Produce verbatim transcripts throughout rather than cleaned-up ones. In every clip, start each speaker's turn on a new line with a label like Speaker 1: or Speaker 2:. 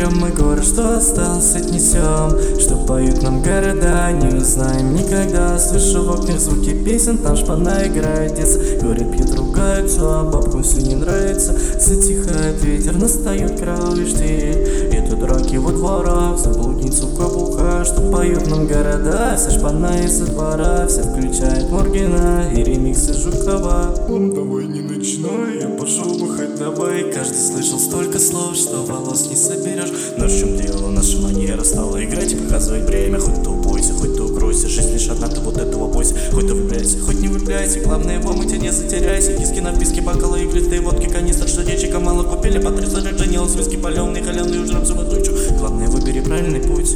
Speaker 1: Разберем мы город, что осталось, отнесем. Что поют нам города, не узнаем никогда. Слышу в окнах звуки песен, там шпана играет дец. Говорят, пьют, ругаются, а бабкам все не нравится. Затихает ветер, настает кровавый штиль. Это драки во дворах, за блудницу в каблуках. Что поют нам города, вся шпана из-за двора. Все включает Моргина и ремиксы Жукова. Он давай не начинай, я пошел бы хоть давай. Каждый слышал столько слов, что волос не соберешь. Но в чем дело, наша манера стала играть и показывать время. Хоть то убойся, хоть то укройся, жизнь лишь одна, ты вот этого бойся. Хоть то влюбляйся, хоть не влюбляйся, главное в омуте не затеряйся. Диски на вписке, бокалы, игристые водки, канистр, что девчика мало купили. По тридцать лет женилась, виски паленый, халеный, уж рабцу отучу. Главное выбери правильный путь.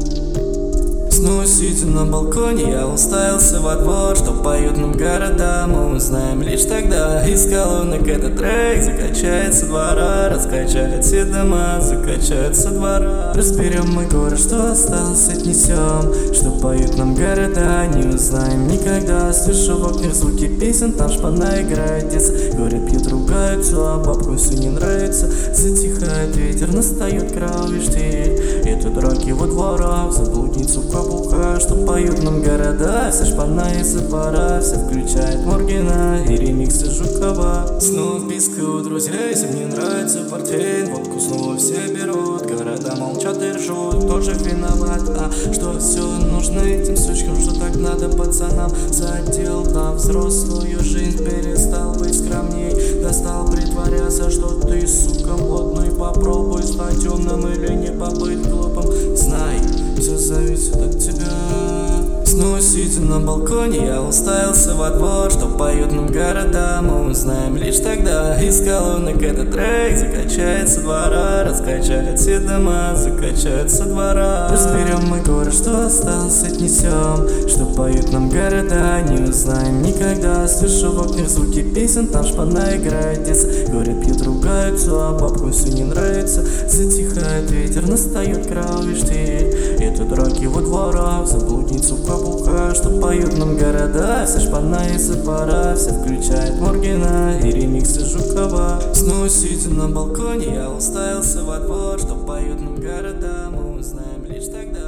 Speaker 1: Снова сидя на балконе, я уставился во двор. Что поют нам города, мы узнаем лишь тогда. Из колонок этот трек закачается двора. Раскачает все дома, закачается двора. Разберем мы город, что осталось, отнесем. Что поют нам города, не узнаем никогда. Слышу в окнах звуки песен, там шпана играет дец. Говорят, пьют, ругаются, а бабкам все не нравится. Затихает ветер, настает кровавый штиль. Это драки во дворах, за блудницу в каблуках. Что поют нам города, вся шпана из-за двора. Все включает Моргина и ремиксы Жукова. Снова вписка у друзей, всем не нравится портфель. Водку снова все берут, города молчат и ржут. Кто же виноват, а что все нужно этим сучкам? Что так надо пацанам? Задел на взрослую жизнь, перестал быть скромней. Достал притворяться, что ты, сука, модный. Попробуй стать умным или не побыть глупым. Знай, все зависит от тебя. Снова сидя на балконе, я уставился во двор. Что поют нам города, мы узнаем лишь тогда. Из колонок этот трек закачается двора. Раскачает все дома, закачается двора. Разберем мы город, что осталось, отнесем. Что поют нам города, не узнаем никогда. Слышу в окнах звуки песен, там шпана играет дец. Говорят, пьют, ругаются, а бабкам все не нравится. Затихает ветер, настает кровавый штиль. Это драки во дворах, за блудницу в каблуках. Что поют нам города, вся шпана из-за двора. Все включает Моргина и ремиксы Жукова. Снова сидя на балконе, я уставился во двор. Что поют нам города, мы узнаем лишь тогда.